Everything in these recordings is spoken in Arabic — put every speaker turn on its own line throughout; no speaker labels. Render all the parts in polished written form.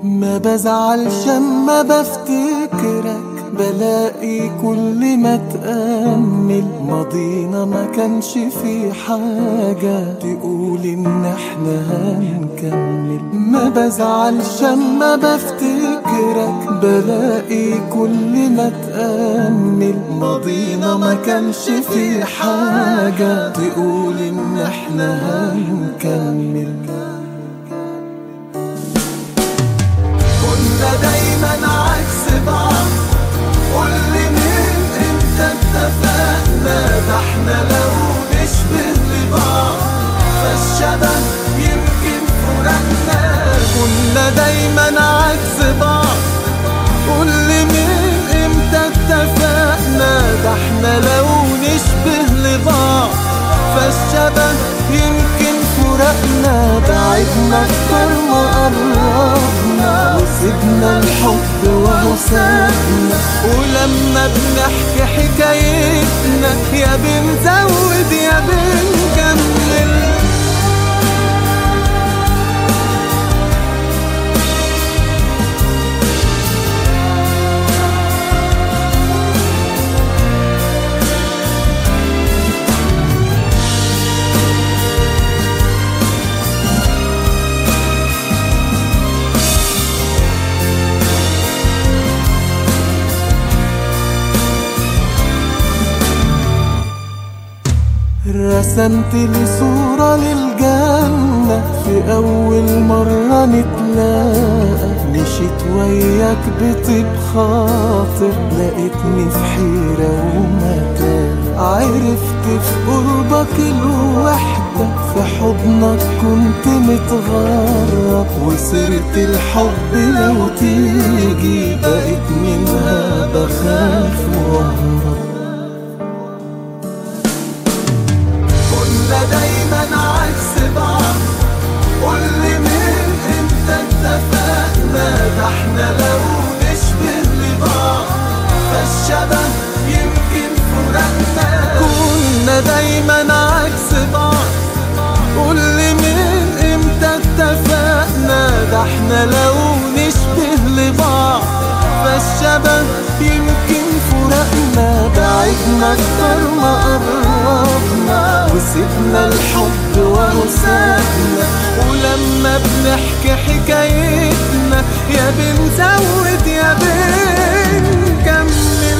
ما بزعلش اما بفتكرك، بلاقي كل ما تأمل ماضينا ما كانش في حاجة تقول ان احنا هنكمل. ما بزعلش اما بفتكرك، بلاقي كل ما تأمل ماضينا ما كانش في حاجة تقول ان احنا هنكمل. كنا دايما عكس بعض، قولي من امتى اتفقنا؟ ده احنا لو نشبه لبعض فالشبه يمكن فرقنا. كنا دايما عكس بعض، قولي من امتى اتفقنا؟ ده احنا لو نشبه لبعض فالشبه يمكن فرقنا. بعدنا اكتر ما قربنا، وسيبنا الحب وهو سابنا. ولما بنحكي حكايتنا يا بنزود يا بنكمل. رسمت لي صورة للجنة في أول مرة نتلاقى. مشيت وياك بطيب خاطر، لقيتني في حيرة ومتاهة. عرفت في قربك الوحدة، في حضنك كنت متغرب. وسيرة الحب لو تيجي بقيت منها بخاف واهرب. كنا دايما عكس بعض، قولي من امتى اتفقنا؟ ده احنا لو نشبه لبعض فالشبه يمكن فرقنا. كنا دايما عكس بعض، قولي من امتى اتفقنا؟ ده احنا لو نشبه لبعض فالشبه يمكن فرقنا. بعدنا اكتر ما قربنا، وسيبنا الحب وهو سابنا. ولما بنحكي حكايتنا يا بنزود يا بنكمل.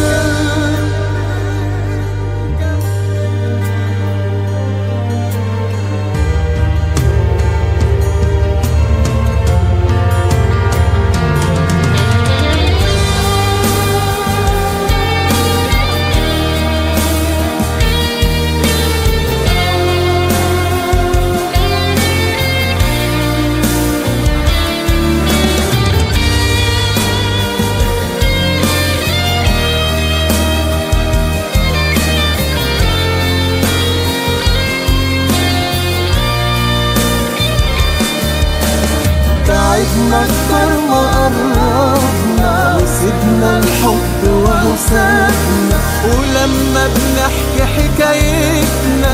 بعدنا اكتر ما قربنا، وسيبنا الحب وهو سابنا. ولما بنحكي حكايتنا